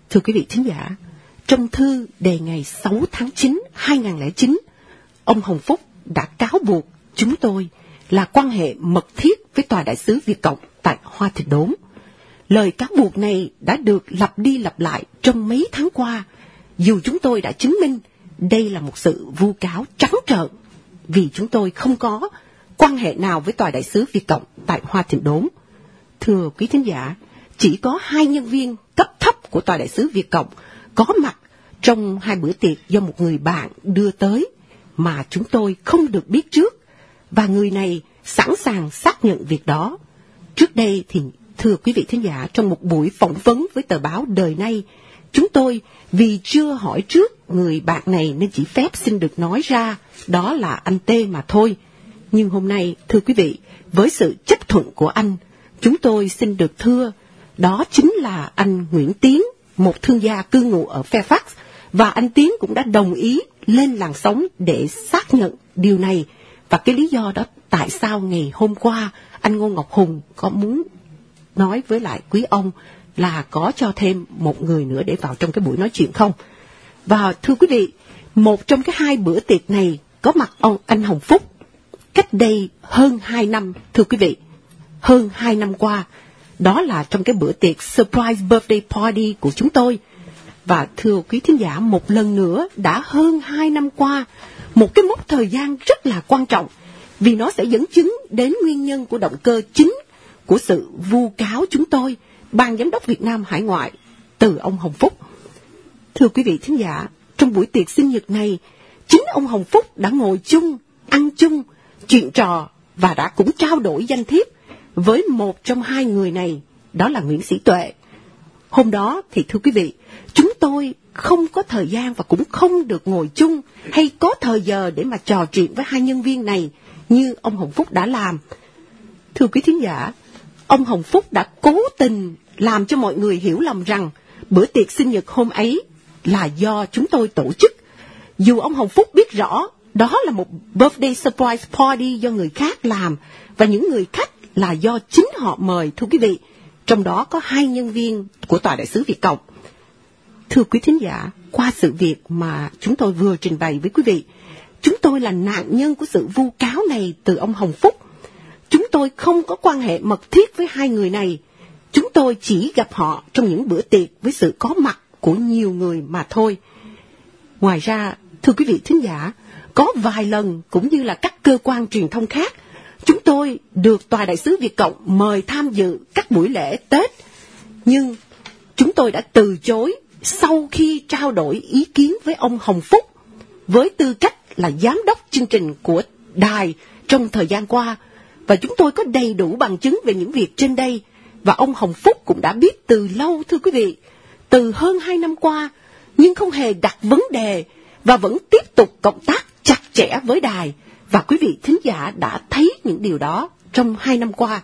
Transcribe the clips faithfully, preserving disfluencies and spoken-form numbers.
Thưa quý vị thính giả, trong thư đề ngày sáu tháng chín hai nghìn không trăm lẻ chín, ông Hồng Phúc đã cáo buộc chúng tôi là quan hệ mật thiết với Tòa đại sứ Việt Cộng tại Hoa Thịnh Đốn. Lời cáo buộc này đã được lặp đi lặp lại trong mấy tháng qua, dù chúng tôi đã chứng minh đây là một sự vu cáo trắng trợn, vì chúng tôi không có quan hệ nào với Tòa đại sứ Việt Cộng tại Hoa Thịnh Đốn. Thưa quý thính giả, chỉ có hai nhân viên cấp thấp của Tòa đại sứ Việt Cộng có mặt trong hai bữa tiệc do một người bạn đưa tới mà chúng tôi không được biết trước, và người này sẵn sàng xác nhận việc đó. Trước đây thì, thưa quý vị thính giả, trong một buổi phỏng vấn với tờ báo Đời Nay, chúng tôi vì chưa hỏi trước người bạn này nên chỉ phép xin được nói ra đó là anh T mà thôi. Nhưng hôm nay, thưa quý vị, với sự chấp thuận của anh, chúng tôi xin được thưa, đó chính là anh Nguyễn Tiến, một thương gia cư ngụ ở Fairfax, và anh Tiến cũng đã đồng ý lên làn sóng để xác nhận điều này. Và cái lý do đó tại sao ngày hôm qua anh Ngô Ngọc Hùng có muốn nói với lại quý ông là có cho thêm một người nữa để vào trong cái buổi nói chuyện không. Và thưa quý vị, một trong cái hai bữa tiệc này có mặt ông anh Hồng Phúc cách đây hơn hai năm, thưa quý vị, hơn hai năm qua. Đó là trong cái bữa tiệc surprise birthday party của chúng tôi. Và thưa quý thính giả, một lần nữa đã hơn hai năm qua, một cái mốc thời gian rất là quan trọng, vì nó sẽ dẫn chứng đến nguyên nhân của động cơ chính của sự vu cáo chúng tôi, Ban Giám đốc Việt Nam Hải ngoại, từ ông Hồng Phúc. Thưa quý vị thính giả, trong buổi tiệc sinh nhật này, chính ông Hồng Phúc đã ngồi chung, ăn chung, chuyện trò và đã cũng trao đổi danh thiếp với một trong hai người này, đó là Nguyễn Sĩ Tuệ. Hôm đó thì thưa quý vị, chúng tôi không có thời gian và cũng không được ngồi chung hay có thời giờ để mà trò chuyện với hai nhân viên này như ông Hồng Phúc đã làm. Thưa quý thính giả, ông Hồng Phúc đã cố tình làm cho mọi người hiểu lầm rằng bữa tiệc sinh nhật hôm ấy là do chúng tôi tổ chức. Dù ông Hồng Phúc biết rõ đó là một birthday surprise party do người khác làm, và những người khách là do chính họ mời, thưa quý vị. Trong đó có hai nhân viên của Tòa đại sứ Việt Cộng. Thưa quý thính giả, qua sự việc mà chúng tôi vừa trình bày với quý vị, chúng tôi là nạn nhân của sự vu cáo này từ ông Hồng Phúc. Chúng tôi không có quan hệ mật thiết với hai người này. Chúng tôi chỉ gặp họ trong những bữa tiệc với sự có mặt của nhiều người mà thôi. Ngoài ra, thưa quý vị thính giả, có vài lần cũng như là các cơ quan truyền thông khác, chúng tôi được Tòa đại sứ Việt Cộng mời tham dự các buổi lễ Tết. Nhưng chúng tôi đã từ chối sau khi trao đổi ý kiến với ông Hồng Phúc với tư cách là giám đốc chương trình của đài trong thời gian qua. Và chúng tôi có đầy đủ bằng chứng về những việc trên đây. Và ông Hồng Phúc cũng đã biết từ lâu, thưa quý vị, từ hơn hai năm qua, nhưng không hề đặt vấn đề và vẫn tiếp tục cộng tác chặt chẽ với đài. Và quý vị thính giả đã thấy những điều đó trong hai năm qua.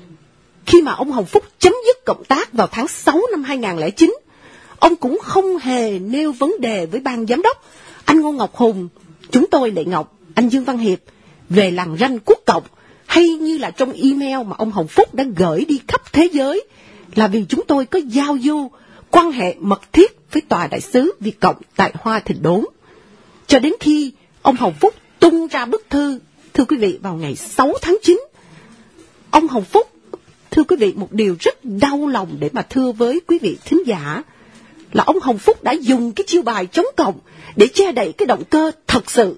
Khi mà ông Hồng Phúc chấm dứt cộng tác vào tháng sáu năm hai nghìn không trăm lẻ chín, ông cũng không hề nêu vấn đề với ban giám đốc, anh Ngô Ngọc Hùng, chúng tôi Lệ Ngọc, anh Dương Văn Hiệp về lằn ranh quốc cộng, hay như là trong email mà ông Hồng Phúc đã gửi đi khắp thế giới, là vì chúng tôi có giao du, quan hệ mật thiết với Tòa đại sứ Việt Cộng tại Hoa Thịnh Đốn. Cho đến khi ông Hồng Phúc tung ra bức thư, thưa quý vị, vào ngày sáu tháng chín. Ông Hồng Phúc, thưa quý vị, một điều rất đau lòng để mà thưa với quý vị thính giả, là ông Hồng Phúc đã dùng cái chiêu bài chống cộng để che đậy cái động cơ thật sự.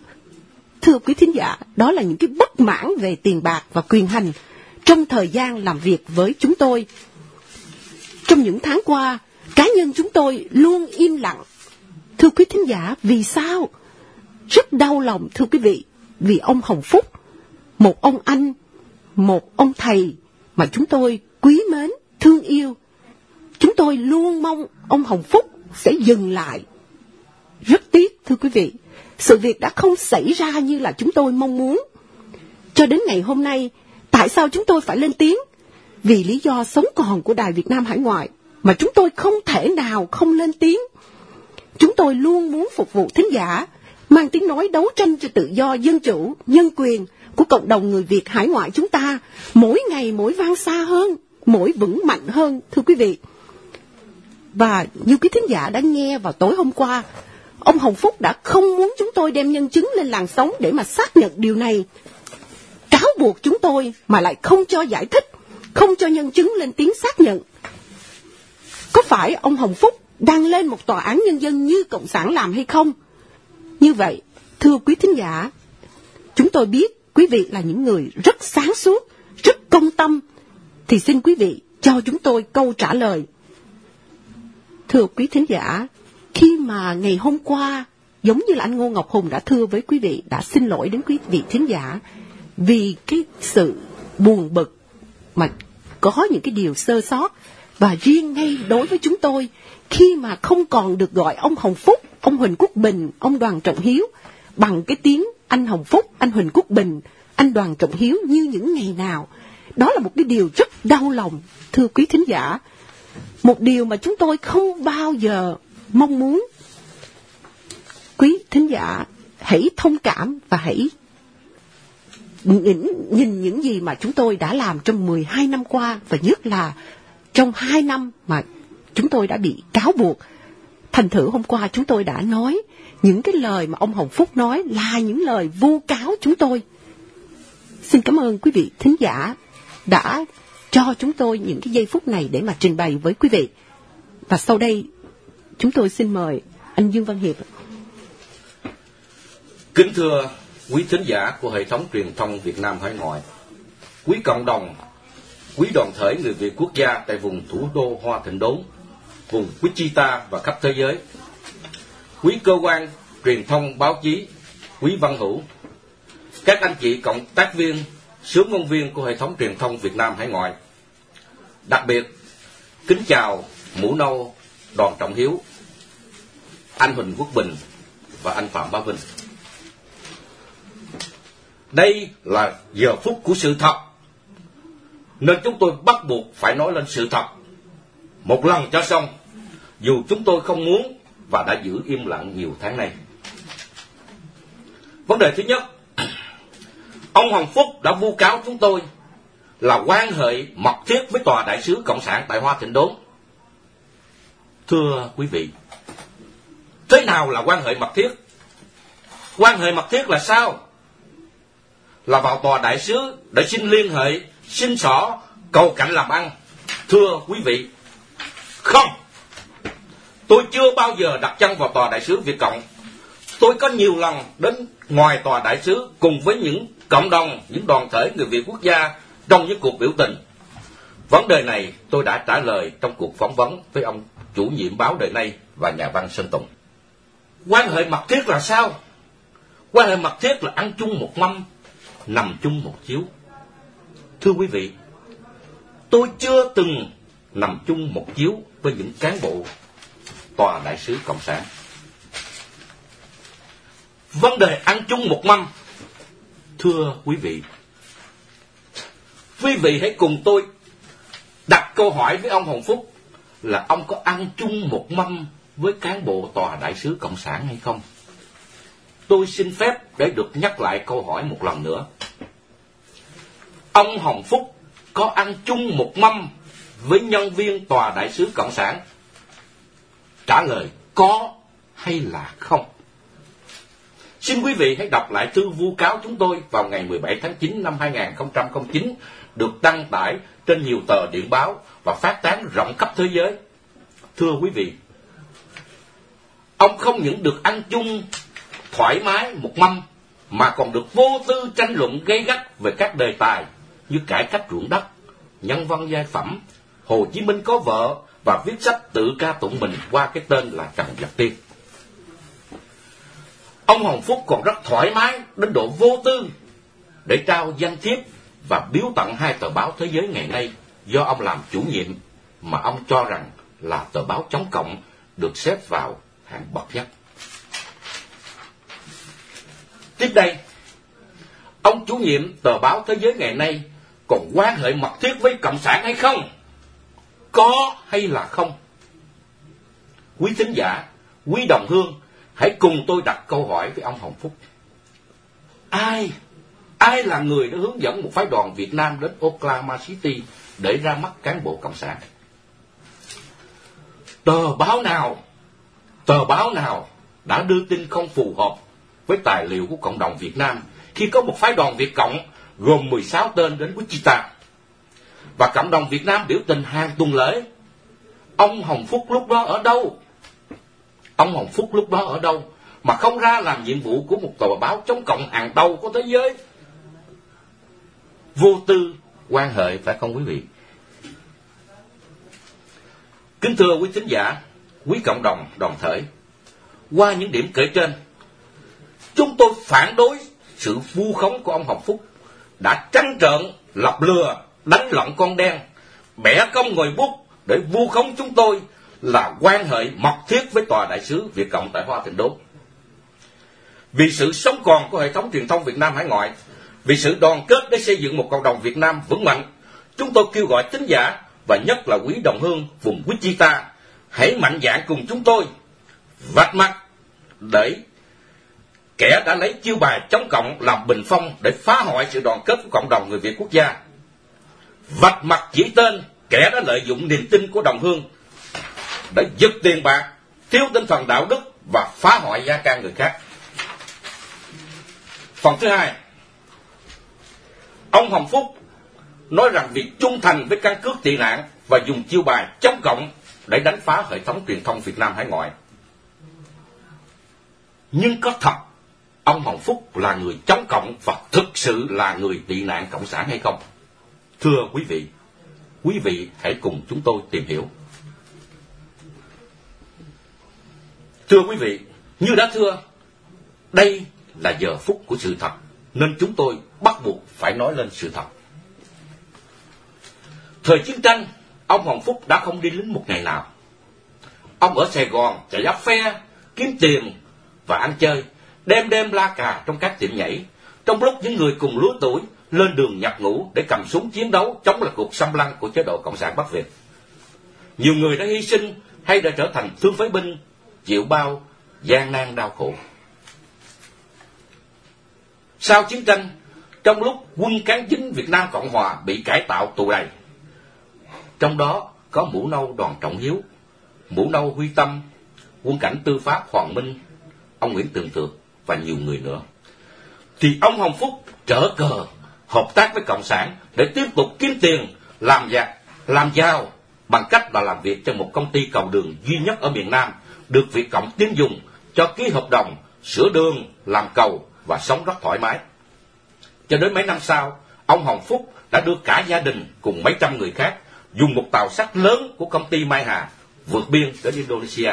Thưa quý thính giả, đó là những cái bất mãn về tiền bạc và quyền hành trong thời gian làm việc với chúng tôi. Trong những tháng qua, cá nhân chúng tôi luôn im lặng. Thưa quý thính giả, vì sao? Rất đau lòng, thưa quý vị, vì ông Hồng Phúc, một ông anh, một ông thầy mà chúng tôi quý mến, thương yêu. Chúng tôi luôn mong ông Hồng Phúc sẽ dừng lại. Rất tiếc, thưa quý vị, sự việc đã không xảy ra như là chúng tôi mong muốn. Cho đến ngày hôm nay, tại sao chúng tôi phải lên tiếng? Vì lý do sống còn của Đài Việt Nam Hải ngoại mà chúng tôi không thể nào không lên tiếng. Chúng tôi luôn muốn phục vụ thính giả, mang tiếng nói đấu tranh cho tự do, dân chủ, nhân quyền của cộng đồng người Việt hải ngoại chúng ta, mỗi ngày mỗi vang xa hơn, mỗi vững mạnh hơn, thưa quý vị. Và như quý thính giả đã nghe vào tối hôm qua, ông Hồng Phúc đã không muốn chúng tôi đem nhân chứng lên làn sóng để mà xác nhận điều này, cáo buộc chúng tôi mà lại không cho giải thích, không cho nhân chứng lên tiếng xác nhận. Có phải ông Hồng Phúc đang lên một tòa án nhân dân như Cộng sản làm hay không? Như vậy, thưa quý thính giả, chúng tôi biết quý vị là những người rất sáng suốt, rất công tâm, thì xin quý vị cho chúng tôi câu trả lời. Thưa quý thính giả, khi mà ngày hôm qua, giống như là anh Ngô Ngọc Hùng đã thưa với quý vị, đã xin lỗi đến quý vị thính giả vì cái sự buồn bực mà có những cái điều sơ sót, và riêng ngay đối với chúng tôi, khi mà không còn được gọi ông Hồng Phúc, ông Huỳnh Quốc Bình, ông Đoàn Trọng Hiếu bằng cái tiếng anh Hồng Phúc, anh Huỳnh Quốc Bình, anh Đoàn Trọng Hiếu như những ngày nào, đó là một cái điều rất đau lòng, thưa quý thính giả. Một điều mà chúng tôi không bao giờ mong muốn. Quý thính giả hãy thông cảm và hãy nhìn, nhìn những gì mà chúng tôi đã làm trong mười hai năm qua, và nhất là trong hai năm mà chúng tôi đã bị cáo buộc. Thành thử hôm qua chúng tôi đã nói những cái lời mà ông Hồng Phúc nói là những lời vu cáo chúng tôi. Xin cảm ơn quý vị thính giả đã cho chúng tôi những cái giây phút này để mà trình bày với quý vị. Và sau đây chúng tôi xin mời anh Dương Văn Hiệp. Kính thưa quý thính giả của hệ thống truyền thông Việt Nam hải ngoại, quý cộng đồng, quý đoàn thể người Việt quốc gia tại vùng thủ đô Hoa Thịnh Đốn, vùng Wichita và khắp thế giới, quý cơ quan truyền thông báo chí, quý văn hữu, các anh chị cộng tác viên, xướng ngôn viên của hệ thống truyền thông Việt Nam hải ngoại. Đặc biệt, kính chào mũ nâu Đoàn Trọng Hiếu, anh Huỳnh Quốc Bình và anh Phạm Bá Vinh. Đây là giờ phút của sự thật, nên chúng tôi bắt buộc phải nói lên sự thật một lần cho xong, dù chúng tôi không muốn và đã giữ im lặng nhiều tháng nay. Vấn đề thứ nhất, ông Hồng Phúc đã vu cáo chúng tôi là quan hệ mật thiết với tòa đại sứ Cộng sản tại Hoa Thịnh Đốn. Thưa quý vị, thế nào là quan hệ mật thiết? Quan hệ mật thiết là sao? Là vào tòa đại sứ để xin liên hệ, xin xỏ, cầu cạnh làm ăn. Thưa quý vị, không. Tôi chưa bao giờ đặt chân vào tòa đại sứ Việt Cộng. Tôi có nhiều lần đến ngoài tòa đại sứ cùng với những cộng đồng, những đoàn thể người Việt quốc gia trong những cuộc biểu tình. Vấn đề này tôi đã trả lời trong cuộc phỏng vấn với ông chủ nhiệm báo Đời Nay và nhà văn Sơn Tùng. Quan hệ mật thiết là sao? Quan hệ mật thiết là ăn chung một mâm, nằm chung một chiếu. Thưa quý vị, tôi chưa từng nằm chung một chiếu với những cán bộ tòa đại sứ Cộng sản. Vấn đề ăn chung một mâm, thưa quý vị, quý vị hãy cùng tôi đặt câu hỏi với ông Hồng Phúc là ông có ăn chung một mâm với cán bộ tòa đại sứ Cộng sản hay không? Tôi xin phép để được nhắc lại câu hỏi một lần nữa. Ông Hồng Phúc có ăn chung một mâm với nhân viên tòa đại sứ Cộng sản? Trả lời có hay là không? Xin quý vị hãy đọc lại thư vu cáo chúng tôi vào ngày mười bảy tháng chín năm hai nghìn không trăm lẻ chín, được đăng tải trên nhiều tờ điện báo và phát tán rộng khắp thế giới. Thưa quý vị, ông không những được ăn chung thoải mái một mâm, mà còn được vô tư tranh luận gay gắt về các đề tài như cải cách ruộng đất, nhân văn giai phẩm, Hồ Chí Minh có vợ, và viết sách tự ca tụng mình qua cái tên là Trần Vật Tiên. Ông Hồng Phúc còn rất thoải mái đến độ vô tư để trao danh thiếp và biếu tặng hai tờ báo Thế Giới Ngày Nay do ông làm chủ nhiệm, mà ông cho rằng là tờ báo chống cộng, được xếp vào hạng bậc nhất. Tiếp đây, ông chủ nhiệm tờ báo Thế Giới Ngày Nay còn quan hệ mật thiết với Cộng sản hay không? Có hay là không? Quý thính giả, quý đồng hương, hãy cùng tôi đặt câu hỏi với ông Hồng Phúc. Ai, ai là người đã hướng dẫn một phái đoàn Việt Nam đến Oklahoma City để ra mắt cán bộ Cộng sản? tờ báo nào, tờ báo nào đã đưa tin không phù hợp với tài liệu của cộng đồng Việt Nam khi có một phái đoàn Việt Cộng gồm mười sáu tên đến Wichita và cộng đồng Việt Nam biểu tình hàng tuần lễ? Ông Hồng Phúc lúc đó ở đâu? Ông Hồng Phúc lúc đó ở đâu mà không ra làm nhiệm vụ của một tờ báo chống cộng hàng đầu của thế giới? Vô tư, quan hệ, phải không quý vị? Kính thưa quý thính giả, quý cộng đồng đoàn thể, qua những điểm kể trên, chúng tôi phản đối sự vu khống của ông Hồng Phúc đã trắng trợn lập lừa, đánh lận con đen, bẻ cong ngòi bút để vu khống chúng tôi là quan hệ mật thiết với tòa đại sứ Việt Cộng tại Hoa Tịnh Đốn. Vì sự sống còn của hệ thống truyền thông Việt Nam hải ngoại, vì sự đoàn kết để xây dựng một cộng đồng Việt Nam vững mạnh, chúng tôi kêu gọi thính giả và nhất là quý đồng hương vùng Wichita hãy mạnh dạn cùng chúng tôi vạch mặt để kẻ đã lấy chiêu bài chống cộng làm bình phong để phá hoại sự đoàn kết của cộng đồng người Việt quốc gia, vạch mặt chỉ tên kẻ đã lợi dụng niềm tin của đồng hương để giật tiền bạc, thiếu tinh thần đạo đức và phá hoại gia can người khác. Phần thứ hai, ông Hồng Phúc nói rằng việc trung thành với căn cước tị nạn và dùng chiêu bài chống cộng để đánh phá hệ thống truyền thông Việt Nam hải ngoại. Nhưng có thật ông Hồng Phúc là người chống cộng và thực sự là người tị nạn cộng sản hay không? Thưa quý vị, quý vị hãy cùng chúng tôi tìm hiểu. Thưa quý vị, như đã thưa, đây là giờ phút của sự thật, nên chúng tôi bắt buộc phải nói lên sự thật. Thời chiến tranh, ông Hồng Phúc đã không đi lính một ngày nào. Ông ở Sài Gòn chạy áp phe, kiếm tiền và ăn chơi, đêm đêm la cà trong các tiệm nhảy, trong lúc những người cùng lứa tuổi lên đường nhập ngũ để cầm súng chiến đấu chống lại cuộc xâm lăng của chế độ Cộng sản Bắc Việt. Nhiều người đã hy sinh hay đã trở thành thương phế binh, chịu bao gian nan đau khổ. Sau chiến tranh, trong lúc quân cán chính Việt Nam Cộng Hòa bị cải tạo tù đầy, trong đó có mũ nâu Đoàn Trọng Hiếu, mũ nâu Huy Tâm, quân cảnh tư pháp Hoàng Minh, ông Nguyễn Tường Thược và nhiều người nữa, thì ông Hồng Phúc trở cờ hợp tác với Cộng sản để tiếp tục kiếm tiền, làm giặc, làm giàu bằng cách là làm việc cho một công ty cầu đường duy nhất ở miền Nam được Việt Cộng tín dụng cho ký hợp đồng sửa đường, làm cầu và sống rất thoải mái. Cho đến mấy năm sau, ông Hồng Phúc đã đưa cả gia đình cùng mấy trăm người khác dùng một tàu sắt lớn của công ty Mai Hà vượt biên đến Indonesia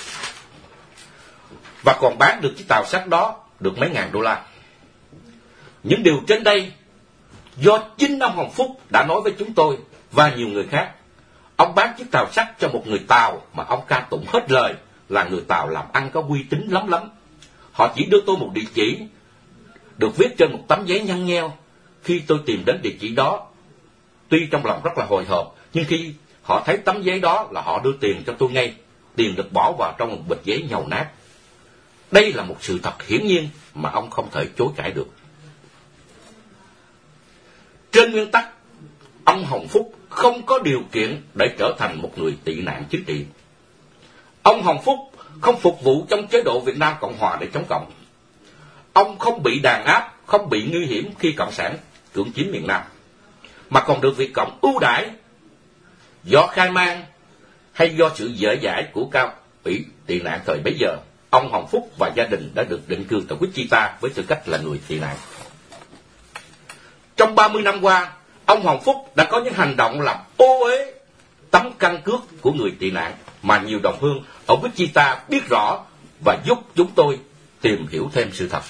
và còn bán được chiếc tàu sắt đó được mấy ngàn đô la. Những điều trên đây do chính ông Hồng Phúc đã nói với chúng tôi và nhiều người khác. Ông bán chiếc tàu sắt cho một người Tàu mà ông ca tụng hết lời là người Tàu làm ăn có uy tín lắm lắm. Họ chỉ đưa tôi một địa chỉ được viết trên một tấm giấy nhăn nheo. Khi tôi tìm đến địa chỉ đó, tuy trong lòng rất là hồi hộp, nhưng khi họ thấy tấm giấy đó là họ đưa tiền cho tôi ngay. Tiền được bỏ vào trong một bịch giấy nhầu nát. Đây là một sự thật hiển nhiên mà ông không thể chối cãi được. Trên nguyên tắc, ông Hồng Phúc không có điều kiện để trở thành một người tị nạn chính trị. Ông Hồng Phúc không phục vụ trong chế độ Việt Nam Cộng Hòa để chống cộng. Ông không bị đàn áp, không bị nguy hiểm khi Cộng sản cưỡng chiếm miền Nam, mà còn được Việt Cộng ưu đãi do khai mang hay do sự dễ dãi của cao ủy tị nạn thời bấy giờ. Ông Hồng Phúc và gia đình đã được định cư tại Wichita với tư cách là người tị nạn. Trong ba mươi năm qua, ông Hồng Phúc đã có những hành động làm ô uế tấm căn cước của người tị nạn mà nhiều đồng hương ở Wichita biết rõ và giúp chúng tôi tìm hiểu thêm sự thật.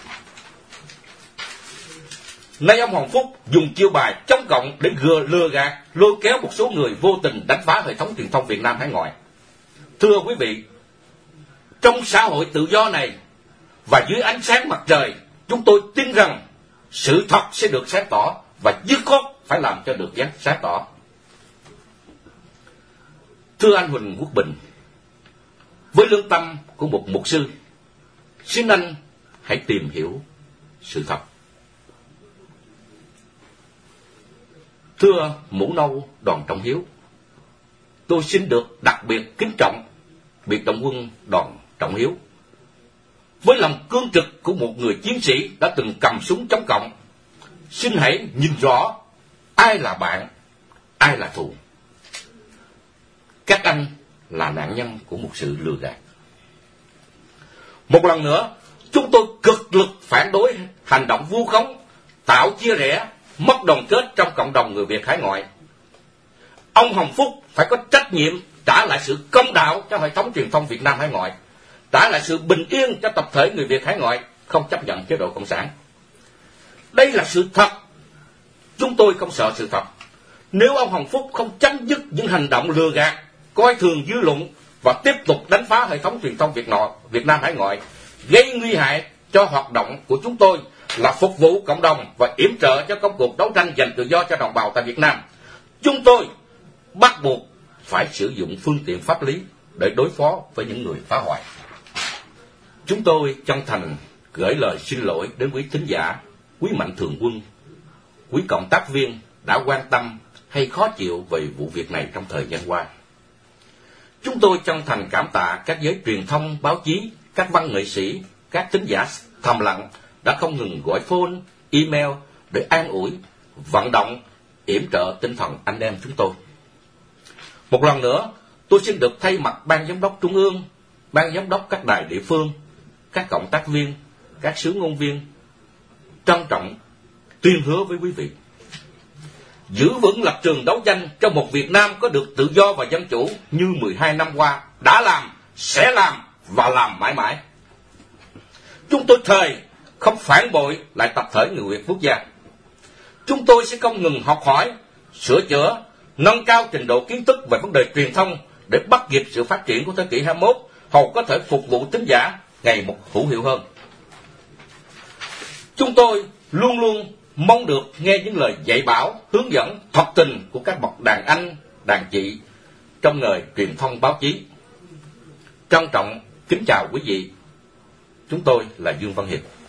Nay ông Hồng Phúc dùng chiêu bài chống cộng để gừa lừa gạt, lôi kéo một số người vô tình đánh phá hệ thống truyền thông Việt Nam hải ngoại. Thưa quý vị, trong xã hội tự do này và dưới ánh sáng mặt trời, chúng tôi tin rằng sự thật sẽ được sáng tỏ và dứt khoát phải làm cho được sáng tỏ. Thưa anh Huỳnh Quốc Bình, với lương tâm của một mục sư, xin anh hãy tìm hiểu sự thật. Thưa mũ nâu Đoàn Trọng Hiếu, tôi xin được đặc biệt kính trọng biệt động quân Đoàn Trọng Hiếu. Với lòng cương trực của một người chiến sĩ đã từng cầm súng chống cộng, xin hãy nhìn rõ ai là bạn, ai là thù. Các anh là nạn nhân của một sự lừa gạt. Một lần nữa, chúng tôi cực lực phản đối hành động vu khống, tạo chia rẽ, mất đoàn kết trong cộng đồng người Việt hải ngoại. Ông Hồng Phúc phải có trách nhiệm trả lại sự công đạo cho hệ thống truyền thông Việt Nam hải ngoại, trả lại sự bình yên cho tập thể người Việt hải ngoại không chấp nhận chế độ cộng sản. Đây là sự thật. Chúng tôi không sợ sự thật. Nếu ông Hồng Phúc không chấm dứt những hành động lừa gạt, coi thường dư luận và tiếp tục đánh phá hệ thống truyền thông Việt, Nội, Việt Nam hải ngoại, gây nguy hại cho hoạt động của chúng tôi là phục vụ cộng đồng và yểm trợ cho công cuộc đấu tranh giành tự do cho đồng bào tại Việt Nam, chúng tôi bắt buộc phải sử dụng phương tiện pháp lý để đối phó với những người phá hoại. Chúng tôi chân thành gửi lời xin lỗi đến quý thính giả, quý mạnh thường quân, quý cộng tác viên đã quan tâm hay khó chịu về vụ việc này trong thời gian qua. Chúng tôi chân thành cảm tạ các giới truyền thông, báo chí, các văn nghệ sĩ, các thính giả thầm lặng đã không ngừng gọi phone, email để an ủi, vận động, yểm trợ tinh thần anh em chúng tôi. Một lần nữa, tôi xin được thay mặt Ban Giám đốc Trung ương, Ban Giám đốc các đài địa phương, các cộng tác viên, các sứ ngôn viên trân trọng tuyên hứa với quý vị giữ vững lập trường đấu tranh cho một Việt Nam có được tự do và dân chủ như mười hai năm qua đã làm, sẽ làm và làm mãi mãi. Chúng tôi thề không phản bội lại tập thể người Việt quốc gia. Chúng tôi sẽ không ngừng học hỏi, sửa chữa, nâng cao trình độ kiến thức về vấn đề truyền thông để bắt kịp sự phát triển của thế kỷ hai mươi mốt, hầu có thể phục vụ thính giả ngày một hữu hiệu hơn. Chúng tôi luôn luôn mong được nghe những lời dạy bảo, hướng dẫn thật tình của các bậc đàn anh, đàn chị trong nghề truyền thông báo chí. Trân trọng kính chào quý vị. Chúng tôi là Dương Văn Hiệp.